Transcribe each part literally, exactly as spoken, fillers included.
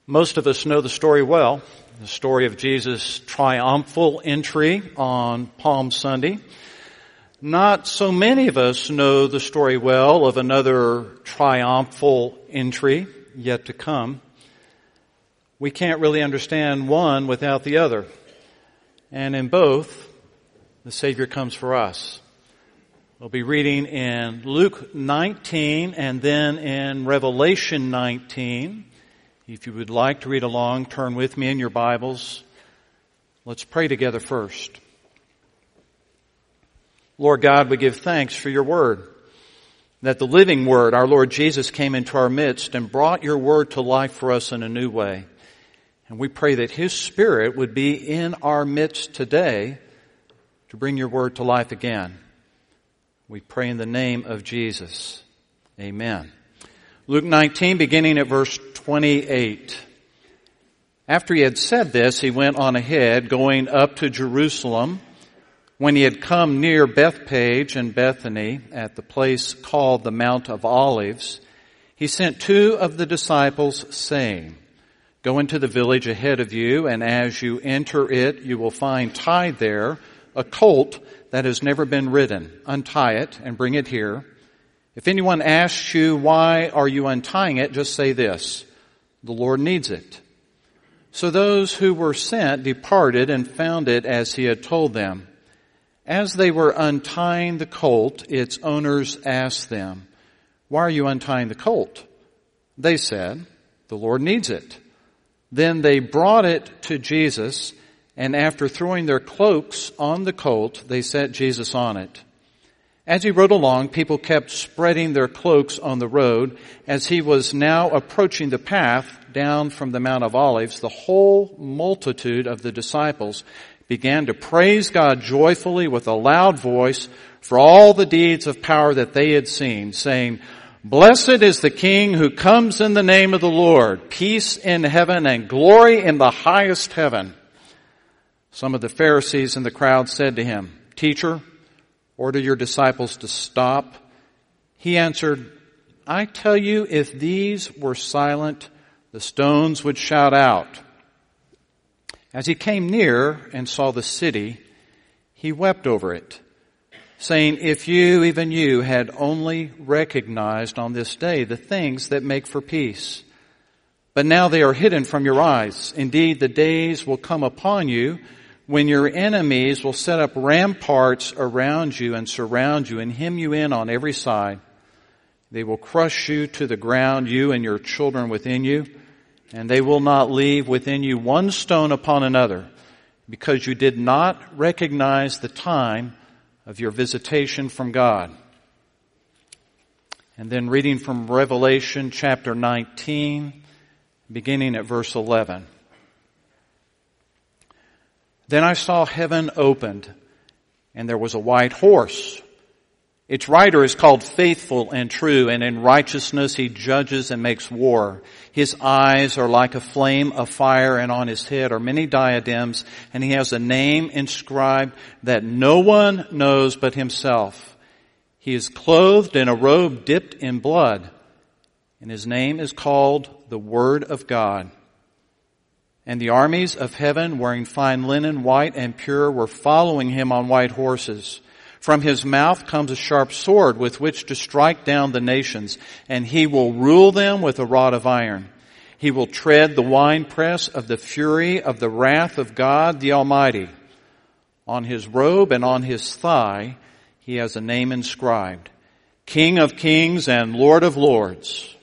Most of us know the story well, the story of Jesus' triumphal entry on Palm Sunday. Not so many of us know the story well of another triumphal entry yet to come. We can't really understand one without the other. And in both, the Savior comes for us. We'll be reading in Luke nineteen and then in Revelation nineteen. If you would like to read along, turn with me in your Bibles. Let's pray together first. Lord God, we give thanks for your word, that the living word, our Lord Jesus, came into our midst and brought your word to life for us in a new way. And we pray that his Spirit would be in our midst today to bring your word to life again. We pray in the name of Jesus. Amen. Luke nineteen, beginning at verse twenty-eight. After he had said this, he went on ahead, going up to Jerusalem. When he had come near Bethpage and Bethany, at the place called the Mount of Olives, he sent two of the disciples, saying, "Go into the village ahead of you, and as you enter it, you will find tied there a colt that has never been ridden. Untie it and bring it here. If anyone asks you, why are you untying it, just say this, the Lord needs it." So those who were sent departed and found it as he had told them. As they were untying the colt, its owners asked them, "Why are you untying the colt?" They said, "The Lord needs it." Then they brought it to Jesus, and after throwing their cloaks on the colt, they set Jesus on it. As he rode along, people kept spreading their cloaks on the road. As he was now approaching the path down from the Mount of Olives, the whole multitude of the disciples began to praise God joyfully with a loud voice for all the deeds of power that they had seen, saying, "Blessed is the King who comes in the name of the Lord, peace in heaven and glory in the highest heaven." Some of the Pharisees in the crowd said to him, "Teacher, order your disciples to stop." He answered, "I tell you, if these were silent, the stones would shout out." As he came near and saw the city, he wept over it, saying, "If you, even you, had only recognized on this day the things that make for peace. But now they are hidden from your eyes. Indeed, the days will come upon you when your enemies will set up ramparts around you and surround you and hem you in on every side. They will crush you to the ground, you and your children within you, and they will not leave within you one stone upon another, because you did not recognize the time of your visitation from God." And then reading from Revelation chapter nineteen, beginning at verse eleven. "Then I saw heaven opened, and there was a white horse. Its rider is called Faithful and True, and in righteousness he judges and makes war. His eyes are like a flame of fire, and on his head are many diadems, and he has a name inscribed that no one knows but himself. He is clothed in a robe dipped in blood, and his name is called the Word of God. And the armies of heaven, wearing fine linen, white and pure, were following him on white horses. From his mouth comes a sharp sword with which to strike down the nations, and he will rule them with a rod of iron. He will tread the winepress of the fury of the wrath of God the Almighty. On his robe and on his thigh he has a name inscribed, King of Kings and Lord of Lords."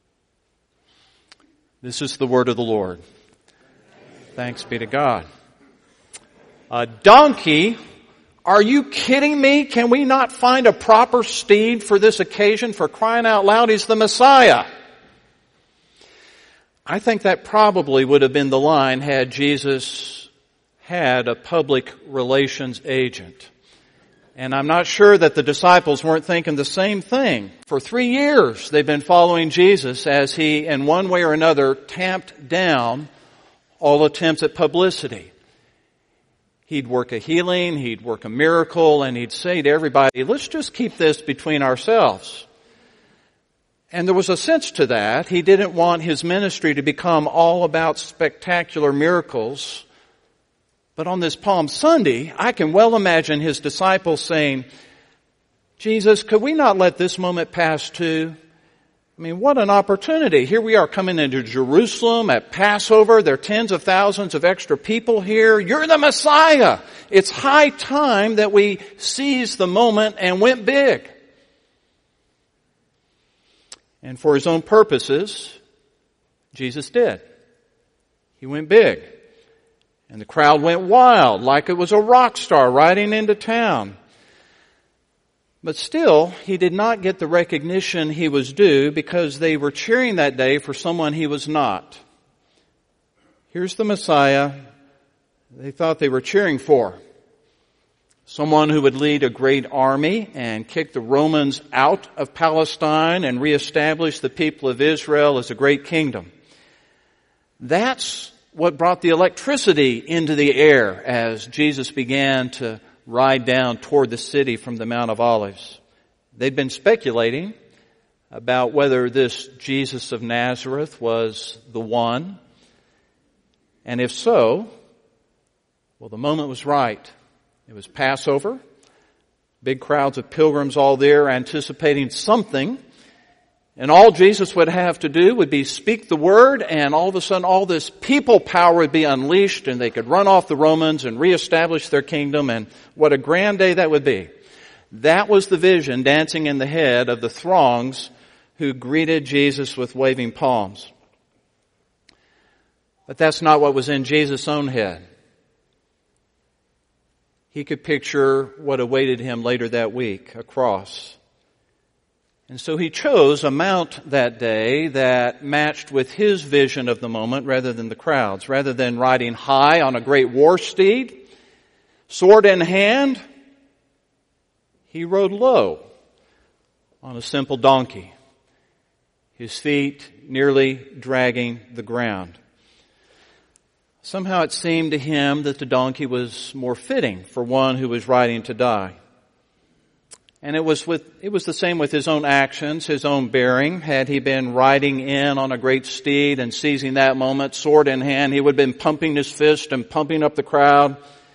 This is the word of the Lord. Thanks be to God. A donkey? Are you kidding me? Can we not find a proper steed for this occasion? For crying out loud, he's the Messiah. I think that probably would have been the line had Jesus had a public relations agent. And I'm not sure that the disciples weren't thinking the same thing. For three years they've been following Jesus as he, in one way or another, tamped down all attempts at publicity. He'd work a healing, he'd work a miracle, and he'd say to everybody, "Let's just keep this between ourselves." And there was a sense to that. He didn't want his ministry to become all about spectacular miracles. But on this Palm Sunday, I can well imagine his disciples saying, Jesus, could we not let this moment pass too? I mean, what an opportunity. Here we are coming into Jerusalem at Passover. There are tens of thousands of extra people here. You're the Messiah. It's high time that we seize the moment and went big. And for his own purposes, Jesus did. He went big. And the crowd went wild like it was a rock star riding into town. But still, he did not get the recognition he was due because they were cheering that day for someone he was not. Here's the Messiah they thought they were cheering for. Someone who would lead a great army and kick the Romans out of Palestine and reestablish the people of Israel as a great kingdom. That's what brought the electricity into the air as Jesus began to ride down toward the city from the Mount of Olives. They'd been speculating about whether this Jesus of Nazareth was the one. And if so, well, the moment was right. It was Passover. Big crowds of pilgrims all there anticipating something. And all Jesus would have to do would be speak the word, and all of a sudden all this people power would be unleashed, and they could run off the Romans and reestablish their kingdom, and what a grand day that would be. That was the vision dancing in the head of the throngs who greeted Jesus with waving palms. But that's not what was in Jesus' own head. He could picture what awaited him later that week, a cross. And so he chose a mount that day that matched with his vision of the moment rather than the crowd's. Rather than riding high on a great war steed, sword in hand, he rode low on a simple donkey, his feet nearly dragging the ground. Somehow it seemed to him that the donkey was more fitting for one who was riding to die. And it was with, it was the same with his own actions, his own bearing. Had he been riding in on a great steed and seizing that moment, sword in hand, he would have been pumping his fist and pumping up the crowd,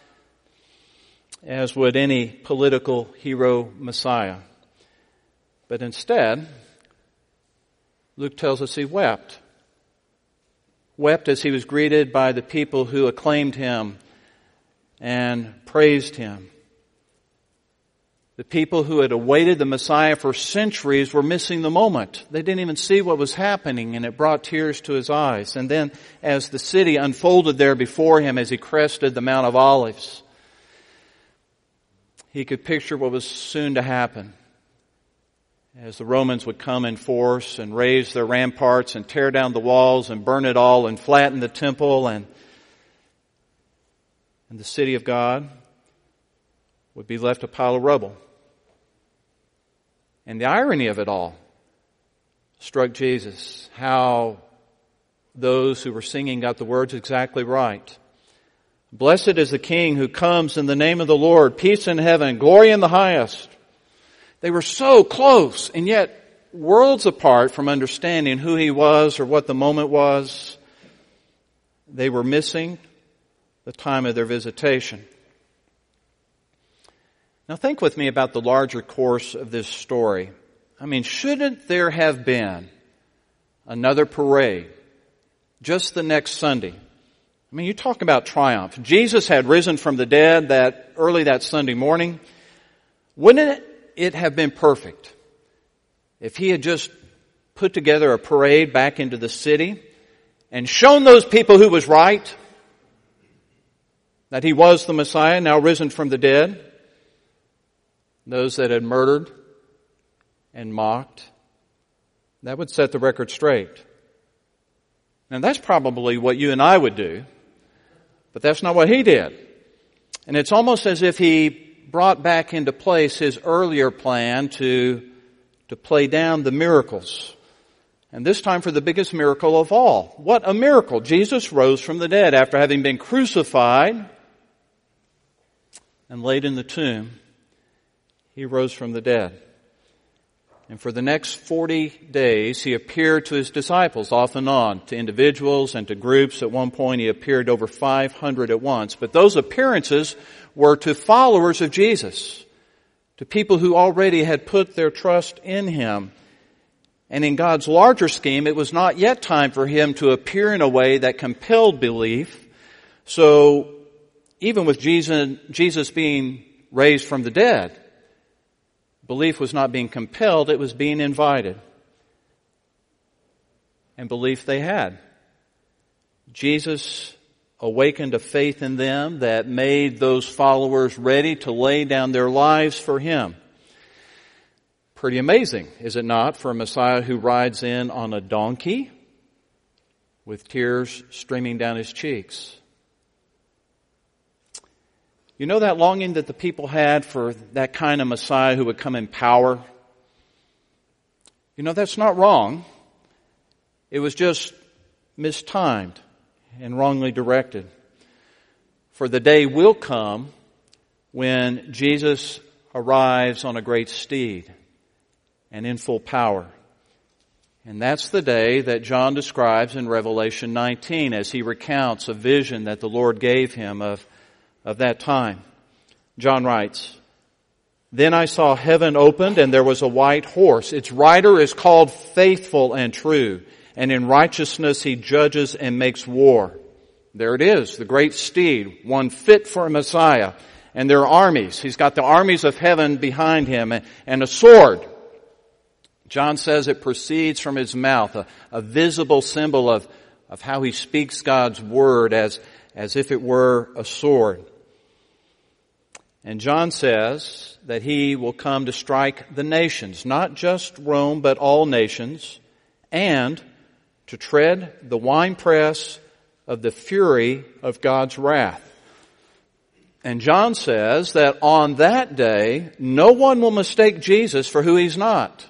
as would any political hero Messiah. But instead, Luke tells us he wept. Wept as he was greeted by the people who acclaimed him and praised him. The people who had awaited the Messiah for centuries were missing the moment. They didn't even see what was happening, and it brought tears to his eyes. And then as the city unfolded there before him as he crested the Mount of Olives, he could picture what was soon to happen. As the Romans would come in force and raise their ramparts and tear down the walls and burn it all and flatten the temple, and, and the city of God would be left a pile of rubble. And the irony of it all struck Jesus, how those who were singing got the words exactly right. Blessed is the King who comes in the name of the Lord, peace in heaven, glory in the highest. They were so close, and yet worlds apart from understanding who he was or what the moment was. They were missing the time of their visitation. Now think with me about the larger course of this story. I mean, shouldn't there have been another parade just the next Sunday? I mean, you talk about triumph. Jesus had risen from the dead that early that Sunday morning. Wouldn't it it have been perfect if he had just put together a parade back into the city and shown those people who was right, that he was the Messiah, now risen from the dead, those that had murdered and mocked? That would set the record straight. And that's probably what you and I would do, but that's not what he did. And it's almost as if he brought back into place his earlier plan to, to play down the miracles. And this time for the biggest miracle of all. What a miracle! Jesus rose from the dead after having been crucified and laid in the tomb. He rose from the dead. And for the next forty days, he appeared to his disciples off and on, to individuals and to groups. At one point, he appeared over five hundred at once. But those appearances were to followers of Jesus, to people who already had put their trust in him. And in God's larger scheme, it was not yet time for him to appear in a way that compelled belief. So even with Jesus, Jesus being raised from the dead, belief was not being compelled, it was being invited. And belief they had. Jesus awakened a faith in them that made those followers ready to lay down their lives for him. Pretty amazing, is it not, for a Messiah who rides in on a donkey with tears streaming down his cheeks. You know that longing that the people had for that kind of Messiah who would come in power? You know, that's not wrong. It was just mistimed and wrongly directed. For the day will come when Jesus arrives on a great steed and in full power. And that's the day that John describes in Revelation nineteen as he recounts a vision that the Lord gave him of, of that time. John writes, "Then I saw heaven opened, and there was a white horse. Its rider is called Faithful and True, and in righteousness he judges and makes war." There it is, the great steed, one fit for a Messiah. And there are armies. He's got the armies of heaven behind him, and a sword. John says it proceeds from his mouth, a, a visible symbol of, of how he speaks God's word as, as if it were a sword. And John says that he will come to strike the nations, not just Rome, but all nations, and to tread the winepress of the fury of God's wrath. And John says that on that day, no one will mistake Jesus for who he's not.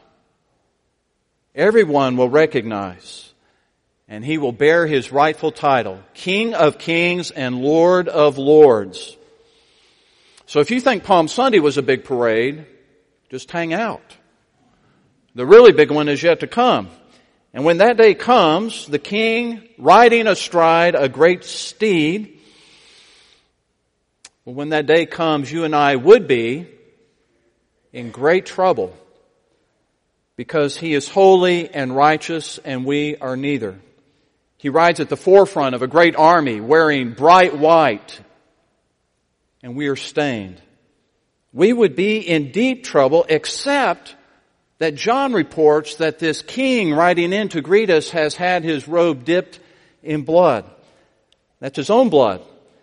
Everyone will recognize, and he will bear his rightful title, King of Kings and Lord of Lords. So if you think Palm Sunday was a big parade, just hang out. The really big one is yet to come. And when that day comes, the King riding astride a great steed, well, when that day comes, you and I would be in great trouble, because he is holy and righteous and we are neither. He rides at the forefront of a great army wearing bright white, and we are stained. We would be in deep trouble, except that John reports that this king riding in to greet us has had his robe dipped in blood. That's his own blood.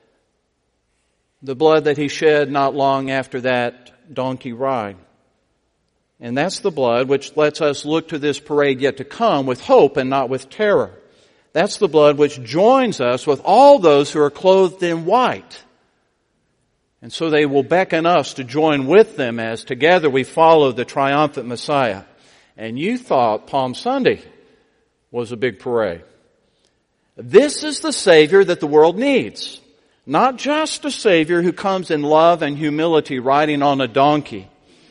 The blood that he shed not long after that donkey ride. And that's the blood which lets us look to this parade yet to come with hope and not with terror. That's the blood which joins us with all those who are clothed in white. And so they will beckon us to join with them as together we follow the triumphant Messiah. And you thought Palm Sunday was a big parade. This is the Savior that the world needs. Not just a Savior who comes in love and humility riding on a donkey.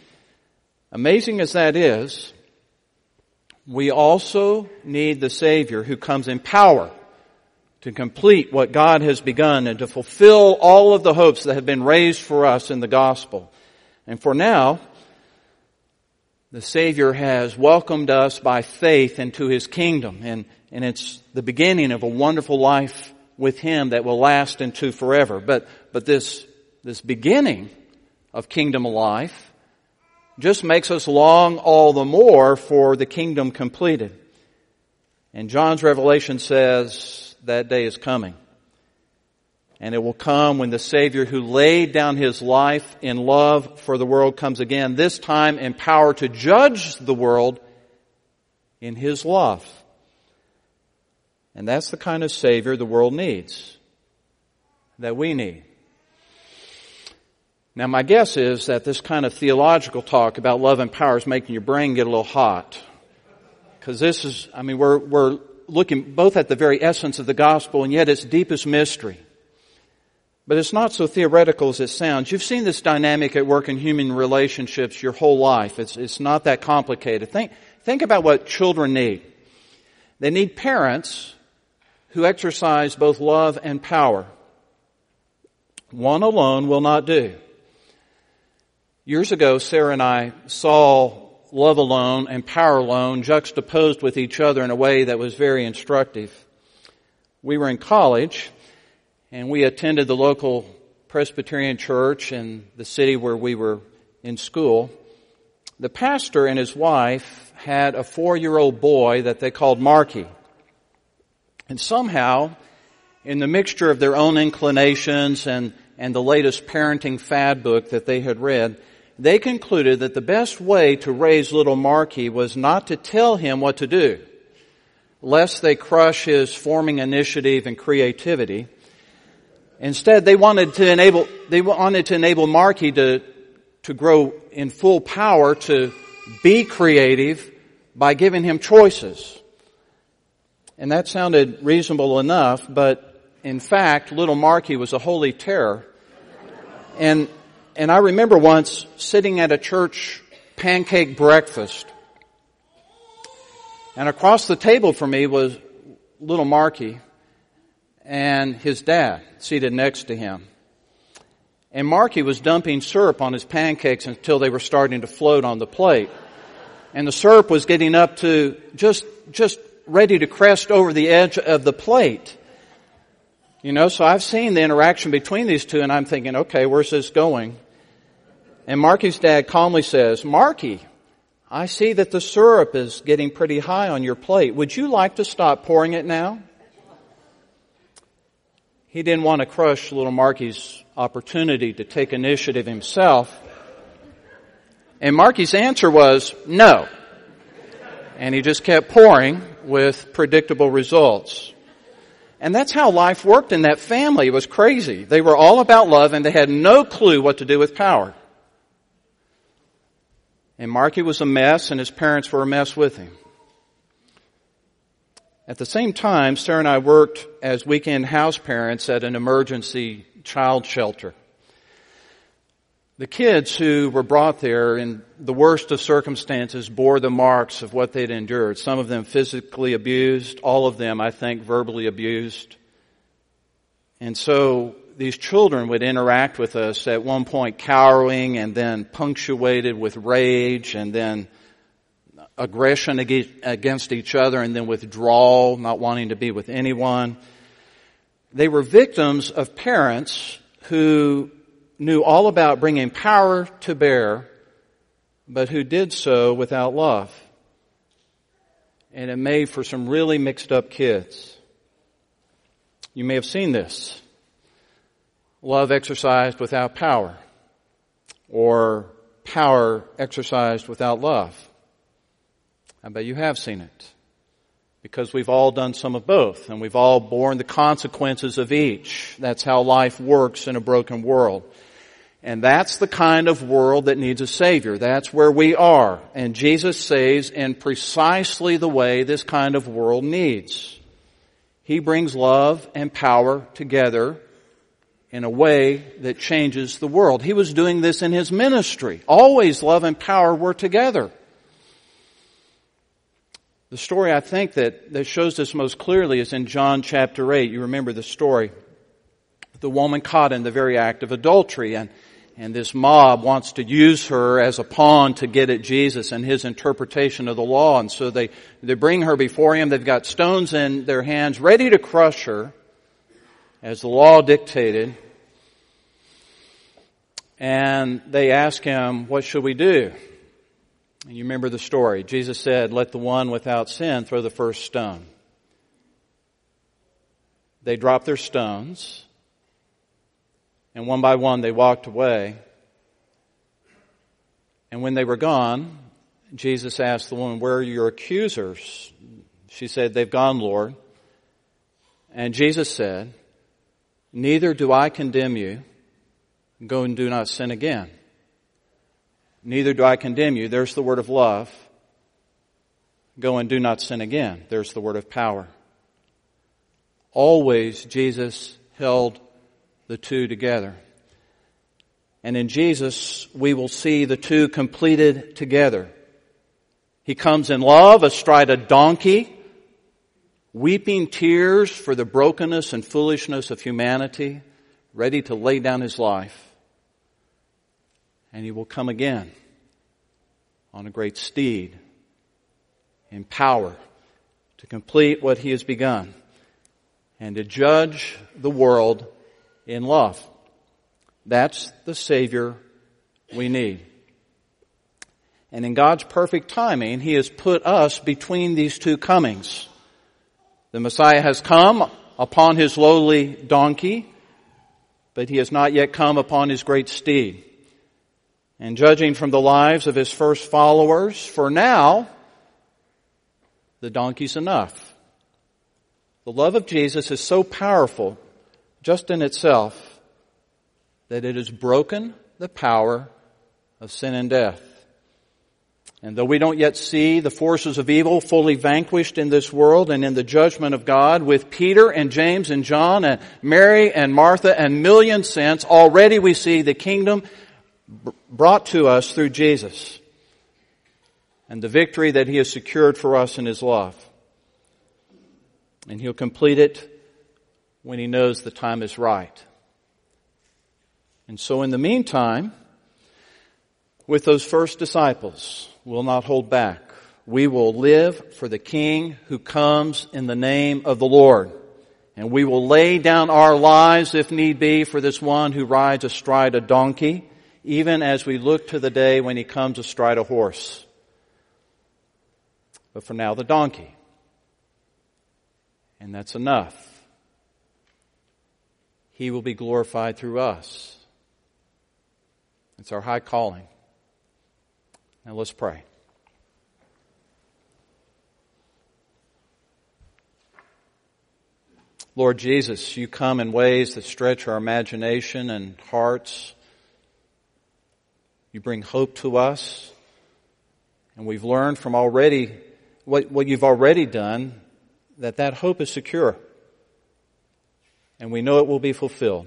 Amazing as that is, we also need the Savior who comes in power to complete what God has begun and to fulfill all of the hopes that have been raised for us in the gospel. And for now, the Savior has welcomed us by faith into His kingdom, and, and it's the beginning of a wonderful life with Him that will last into forever. But, but this, this beginning of kingdom life just makes us long all the more for the kingdom completed. And John's revelation says that day is coming. And it will come when the Savior who laid down His life in love for the world comes again, this time in power to judge the world in His love. And that's the kind of Savior the world needs, that we need. Now my guess is that this kind of theological talk about love and power is making your brain get a little hot. Because this is, I mean, we're, we're looking both at the very essence of the gospel and yet its deepest mystery. But it's not so theoretical as it sounds. You've seen this dynamic at work in human relationships your whole life. It's, it's not that complicated. Think, think about what children need. They need parents who exercise both love and power. One alone will not do. Years ago, Sarah and I saw love alone and power alone juxtaposed with each other in a way that was very instructive. We were in college, and we attended the local Presbyterian church in the city where we were in school. The pastor and his wife had a four-year-old boy that they called Marky. And somehow, in the mixture of their own inclinations and, and the latest parenting fad book that they had read, they concluded that the best way to raise little Marky was not to tell him what to do, lest they crush his forming initiative and creativity. Instead, they wanted to enable, they wanted to enable Marky to, to grow in full power, to be creative by giving him choices. And that sounded reasonable enough, but in fact, little Marky was a holy terror. And, and I remember once sitting at a church pancake breakfast, and across the table from me was little Marky and his dad seated next to him. And Marky was dumping syrup on his pancakes until they were starting to float on the plate. And the syrup was getting up to just, just ready to crest over the edge of the plate. You know, so I've seen the interaction between these two, and I'm thinking, okay, where's this going? And Marky's dad calmly says, Marky, I see that the syrup is getting pretty high on your plate. Would you like to stop pouring it now? He didn't want to crush little Marky's opportunity to take initiative himself. And Marky's answer was, no. And he just kept pouring with predictable results. And that's how life worked in that family. It was crazy. They were all about love, and they had no clue what to do with power. And Marky was a mess, and his parents were a mess with him. At the same time, Sarah and I worked as weekend house parents at an emergency child shelter. The kids who were brought there in the worst of circumstances bore the marks of what they'd endured. Some of them physically abused, all of them, I think, verbally abused. And so these children would interact with us at one point cowering and then punctuated with rage and then aggression against each other and then withdrawal, not wanting to be with anyone. They were victims of parents who knew all about bringing power to bear, but who did so without love. And it made for some really mixed up kids. You may have seen this. Love exercised without power, or power exercised without love. I bet you have seen it, because we've all done some of both, and we've all borne the consequences of each. That's how life works in a broken world. And that's the kind of world that needs a Savior. That's where we are. And Jesus saves in precisely the way this kind of world needs. He brings love and power together in a way that changes the world. He was doing this in His ministry. Always love and power were together. The story I think that, that shows this most clearly is in John chapter eight. You remember the story. The woman caught in the very act of adultery, and, and this mob wants to use her as a pawn to get at Jesus and His interpretation of the law. And so they, they bring her before Him. They've got stones in their hands ready to crush her as the law dictated. And they ask Him, what should we do? And you remember the story. Jesus said, let the one without sin throw the first stone. They dropped their stones, and one by one they walked away. And when they were gone, Jesus asked the woman, where are your accusers? She said, they've gone, Lord. And Jesus said, neither do I condemn you. Go and do not sin again. Neither do I condemn you. There's the word of love. Go and do not sin again. There's the word of power. Always Jesus held the two together. And in Jesus, we will see the two completed together. He comes in love astride a donkey, weeping tears for the brokenness and foolishness of humanity, ready to lay down his life. And he will come again on a great steed in power to complete what he has begun and to judge the world in love. That's the Savior we need. And in God's perfect timing, he has put us between these two comings. The Messiah has come upon his lowly donkey, but he has not yet come upon his great steed. And judging from the lives of his first followers, for now, the donkey's enough. The love of Jesus is so powerful, just in itself, that it has broken the power of sin and death. And though we don't yet see the forces of evil fully vanquished in this world and in the judgment of God, with Peter and James and John and Mary and Martha and million saints, already we see the kingdom brought to us through Jesus and the victory that he has secured for us in his love. And he'll complete it when he knows the time is right. And so in the meantime, with those first disciples, we'll not hold back. We will live for the King who comes in the name of the Lord. And we will lay down our lives, if need be, for this one who rides astride a donkey, even as we look to the day when he comes astride a horse. But for now, the donkey. And that's enough. He will be glorified through us. It's our high calling. Now let's pray. Lord Jesus, you come in ways that stretch our imagination and hearts. You bring hope to us. And we've learned from already what, what you've already done, that that hope is secure. And we know it will be fulfilled.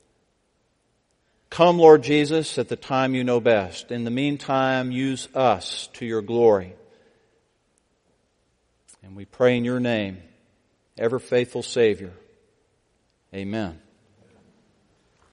Come, Lord Jesus, at the time you know best. In the meantime, use us to your glory. And we pray in your name, ever faithful Savior. Amen.